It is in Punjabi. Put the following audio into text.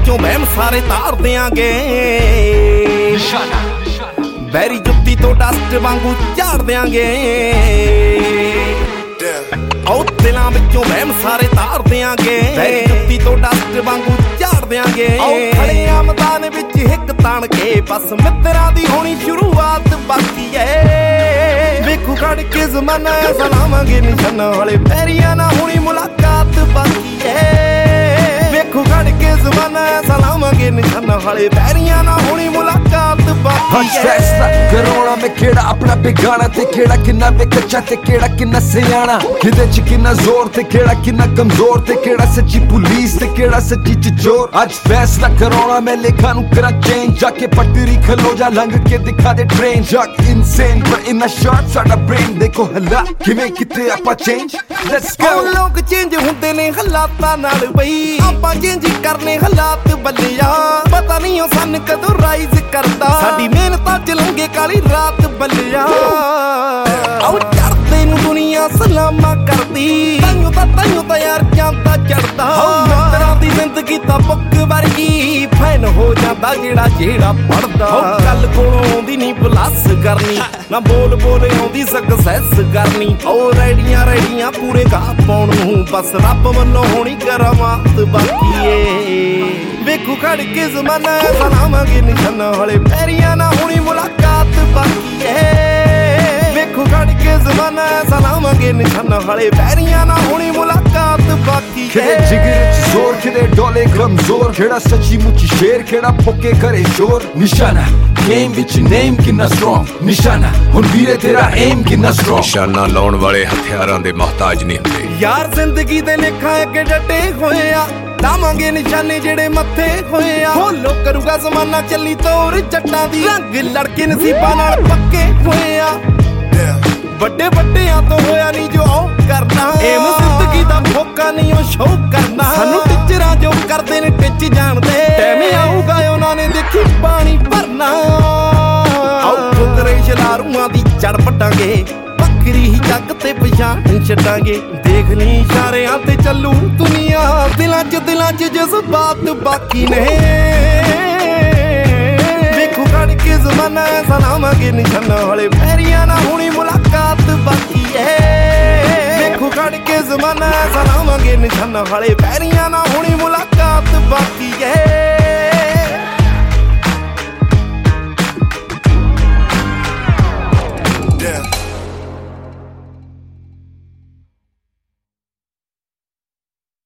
ਵਿੱਚੋਂ ਵਹਿਮ ਸਾਰੇ ਤਾਰ ਦਿਆਂਗੇ। ਬੈਰੀ ਜੁੱਤੀ ਤੋਂ ਡਸਟ ਵਾਂਗੂ ਝਾੜ ਦਿਆਂਗੇ। ਉਹ ਦਿਲਾਂ ਵਿੱਚੋਂ ਵਹਿਮ ਸਾਰੇ ਤਾਰ ਦਿਆਂਗੇ। ਬੈਰੀ ਜੁੱਤੀ ਤੋਂ ਡਸਟ ਵਾਂਗੂ ਝਾੜ ਦਿਆਂਗੇ। ਖੜੇ ਆ ਮੈਦਾਨ ਵਿੱਚ ਹਿੱਕ ਤਾਣ ਕੇ ਬਸ ਮਿੱਤਰਾਂ ਦੀ ਹੋਣੀ ਸ਼ੁਰੂਆਤ ਬਾਕੀ ਏ। ਵੇਖੂ ਖੜ ਕੇ ਜ਼ਮਾਨਾ ਐਸਾ ਲਾਵਾਂਗੇ ਨਿਸ਼ਾਨਾ ਵਾਲੇ ਪੈਰੀਆਂ ਨਾ ਹੋਣੀ ਮੁਲਾਕਾਤ ਬਾਕੀ ਏ। ਵੇਖੂ ਖੜ ਕੇ ਜ਼ਮਾਨਾ ਐਸਾ ਲਾਵਾਂਗੇ ਨਿਸ਼ਾਨਾ ਵਾਲੇ ਪੈਰੀਆਂ ਨਾ ਹੋਣੀ ਮੁਲਾਕਾਤ ਬਾਕੀ ਏ। ਫੈਸਲਾ ਕਰਾਉਣਾ ਮੈਂ ਕਿਹੜਾ ਆਪਣਾ ਬੇਗਾਣਾ ਤੇ ਕਿਹੜਾ ਕਿੰਨਾ ਵੇ ਕੱਚਾ ਤੇ ਕਿਹੜਾ ਕਿੰਨਾ ਸਿਆਣਾ। ਕਿਹਦੇ ਚ ਕਿੰਨਾ ਜ਼ੋਰ ਤੇ ਕਿਹੜਾ ਕਿੰਨਾ ਕਮਜ਼ੋਰ ਤੇ ਕਿਹੜਾ ਸੱਚੀ ਪੁਲਿਸ ਤੇ ਕਿਹੜਾ ਸੱਚੀ ਚੋਰ। ਅੱਜ ਫੈਸਲਾ ਕਰਾਉਣਾ ਮੈਂ ਲੇਖਾਂ ਨੂੰ ਕਰਾਂ ਚੇਂਜ। ਜਾ ਕੇ ਪਟਰੀ ਖਲੋ ਜਾ ਲੰਘ ਕੇ ਦਿਖਾ ਦੇ ਟ੍ਰੇਨ। ਜੱਗ ਇਨਸੇਨ ਪਰ ਇਨਾ ਸ਼ਾਰਟ ਸਾਡਾ ਬ੍ਰੇਨ ਦੇਖੋ ਹਲਾ ਕਿਵੇਂ ਕਿਤੇ ਆਪਾਂ ਚੇਂਜ। Let's go. ਲੋਕ ਚੇਂਜ ਹੁੰਦੇ ਨੇ ਹਾਲਾਤਾਂ ਨਾਲ ਬਈ ਆਪਾਂ ਚੇਂਜ ਕਰਨੇ ਹਾਲਾਤ ਬੱਲਿਆ। ਪਤਾ ਨਹੀਂ ਉਹ ਸਨ ਕਦੋਂ ਰਾਈਜ਼ ਕਰਦਾ ਸਾਡੀ ਮਿਹਨਤਾਂ ਚ ਲੰਘੇ ਕਾਲੀ ਰਾਤ ਬੱਲਿਆ। ਆਉ ਚੜਦੇ ਨੂੰ ਦੁਨੀਆ ਸਲਾਮਾਂ ਕਰਦੀ ਤਾਈਓ ਤਾਂ ਯਾਰ ਜਾਂਦਾ ਚੜਦਾ। ਮਿੱਤਰਾਂ ਦੀ ਜ਼ਿੰਦਗੀ ਤਾਂ ਬੁੱਕ ਵਰਗੀ ਫੈਨ ਹੋ ਜਾਂਦਾ ਜਿਹੜਾ ਪੜਦਾ। ਗੱਲ ਕੋਲੋਂ ਆਉਂਦੀ ਨਹੀਂ ਪਲੱਸ ਕਰਨੀ ਨਾ ਬੋਲ ਆਉਂਦੀ ਸਕਸੈਸ ਕਰਨੀ। ਉਹ ਰੈਡੀਆਂ ਪੂਰੇ ਗਾਹ ਪਾਉਣ ਨੂੰ ਬਸ ਰੱਬ ਵੱਲੋਂ ਹੋਣੀ ਕਰਾਮਾਤ ਬਾਕੀ ਏ। ਵੇਖੂ ਖੜ ਕੇ ਜ਼ਮਾਨਾ ਐਸਾ ਲਾਵਾਂਗੇ ਨਿਸ਼ਾਨਾ ਵਾਲੇ ਪੈਰੀਆਂ ਨਾ ਹੋਣੀ ਮੁਲਾਕਾਤ ਬਾਕੀ ਏ। ਵੇਖੂ ਖੜ ਕੇ ਜ਼ਮਾਨਾ ਐਸਾ ਲਾਵਾਂਗੇ ਨਿਸ਼ਾਨਾ ਵਾਲੇ ਪੈਰੀਆਂ ਨਾ ਹੋਣੀ ਮੁਲਾਕਾਤ ਬਾਕੀ ਏ। ਕਿਹੜੇ ਜਿਗਰ ਚ ਜ਼ੋਰ ਕਿਹੜੇ ਡੋਲੇ ਕਮਜ਼ੋਰ। ਕਿਹੜਾ ਸੱਚੀ ਮੁੱਚੀ ਸ਼ੇਰ ਕਿਹੜਾ ਫੋਕੇ ਕਰੇ ਸ਼ੋਰ। ਨਿਸ਼ਾਨਾ ਗੇਮ ਵਿੱਚ ਨੇਮ ਕਿੰਨਾ ਸਟਰੋਂਗ। ਨਿਸ਼ਾਨਾ ਹੁਣ ਵੀਰੇ ਤੇਰਾ ਏਮ ਕਿੰਨਾ ਸਟਰੋਂਗ। ਨਿਸ਼ਾਨਾ ਲਾਉਣ ਵਾਲੇ ਹਥਿਆਰਾਂ ਦੇ ਮੁਹਤਾਜ ਨਹੀਂ ਹੁੰਦੇ ਯਾਰ ਜ਼ਿੰਦਗੀ ਦੇ ਲੇਖਾਂ ਅੱਗੇ ਡਟੇ ਹੋਏ ਆ। ਲਾਵਾਂਗੇ ਨਿਸ਼ਾਨੇ ਜਿਹੜੇ ਮੱਥੇ ਹੋਏ ਆ। ਫੋਲੋ ਕਰੂਗਾ ਜ਼ਮਾਨਾ ਚੱਲੀ ਤੋਰ ਜੱਟਾਂ ਦੀ ਰੰਗ ਲੜਕੇ ਨਸੀਬਾਂ ਨਾਲ ਪੱਕੇ ਹੋਏ ਆ। ਵੱਡਿਆਂ ਤੋਂ ਹੋਇਆ ਨਹੀਂ ਜੋ ਉਹ ਕਰਨਾ। ਏਮ ਜ਼ਿੰਦਗੀ ਦਾ ਫੋਕਾ ਨਹੀਂ ਉਹ ਸ਼ੋਅ ਕਰਨਾ। ਸਾਨੂੰ ਟੀਚਰਾਂ ਜੋ ਕਰਦੇ ਨੇ ਟਿੱਚ ਜਾਣਦੇ ਟਾਈਮ ਆਊਗਾ ਉਹਨਾਂ ਨੇ ਦੇਖੀ ਪਾਣੀ ਭਰਨਾ। ਆਓ ਫੁਕਰੇ ਸ਼ਲਾਰੂਆਂ ਦੀ ਚੜ ਪਟਾਂਗੇ ਬੱਕਰੀ ਹੀ ਜੱਗ ਤੇ ਪਛਾਣ ਛੱਡਾਂਗੇ। ਦੇਖ ਲਈ ਇਸ਼ਾਰਿਆਂ ਤੇ ਚੱਲੂ ਦੁਨੀਆ ਦਿਲਾਂ ਚ ਜਜ਼ਬਾਤ ਬਾਕੀ ਨੇ। ਵੇਖੂ ਖੜ ਕੇ ਜ਼ਮਾਨਾ ਐਸਾ ਲਾਵਾਂਗੇ ਨਿਸ਼ਾਨਾ ਵਾਲੇ ਪੈਰੀਆਂ ਨਾ ਹੋਣੀ ਮੁਲਾਕਾਤ ਬਾਕੀ ਏ। ਵੇਖੂ ਖੜ ਕੇ ਜ਼ਮਾਨਾ ਐਸਾ ਲਾਵਾਂਗੇ ਨਿਸ਼ਾਨਾ ਵਾਲੇ ਪੈਰੀਆਂ ਨਾ ਹੋਣੀ ਮੁਲਾਕਾਤ ਬਾਕੀ ਏ।